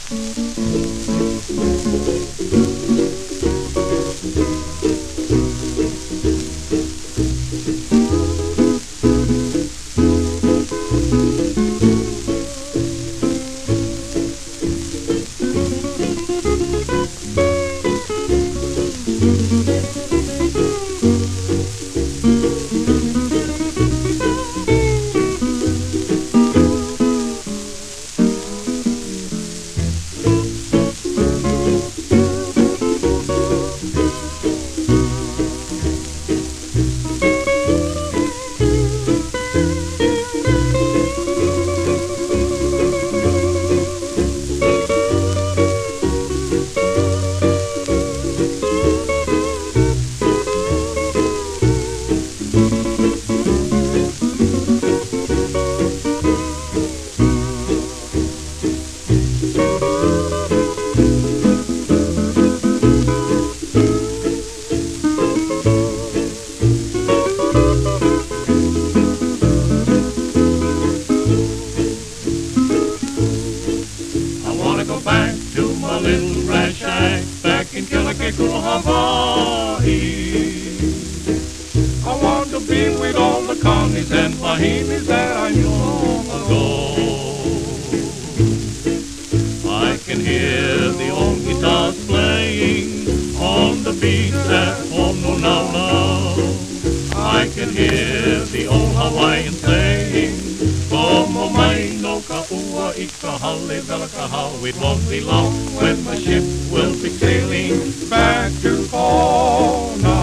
I wanna go back to my little rat shack back in Kealakekua, Hawaii. I want to be with all the Connies and Mahinis that I knew long ago. I can hear the old guitars playing on the beach at Honolulu. I can hear the old Hawaiian saying, "Como mai no ka ua I ka hale vela ka hau." It won't be long when my ship will be sailing back to Kona,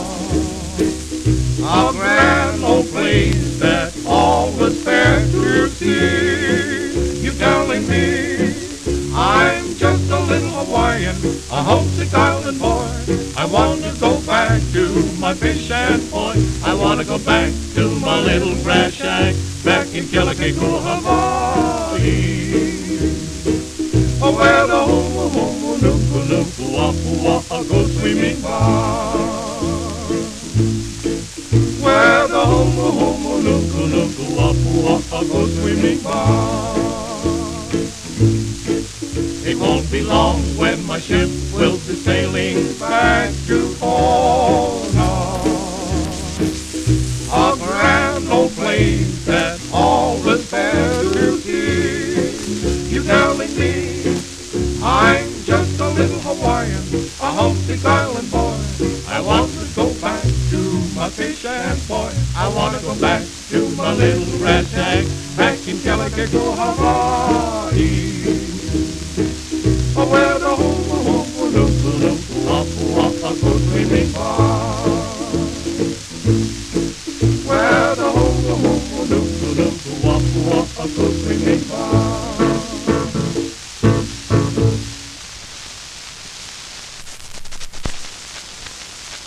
a grand old place that all was fair to see. You telling me I'm just a little Hawaiian, a homesick island boy. I want to go back to my fish and boy. I want to go back to my little grass shack back in Kealakekua, Hawaii. Oh, where the homo homo nuku nuku apua go swimming by. Where the homo homo nuku nuku apua go swimming by. It won't be long when my ship will be sailing back to Kona, a grand old place that all was fair to see. You telling me I'm just a little Hawaiian, a homesick island boy. I want to go back to my fish and boy. I want to go back to my little rat shack back in Kealakekua, Hawaii. Oh, where the homo homo nuku nuku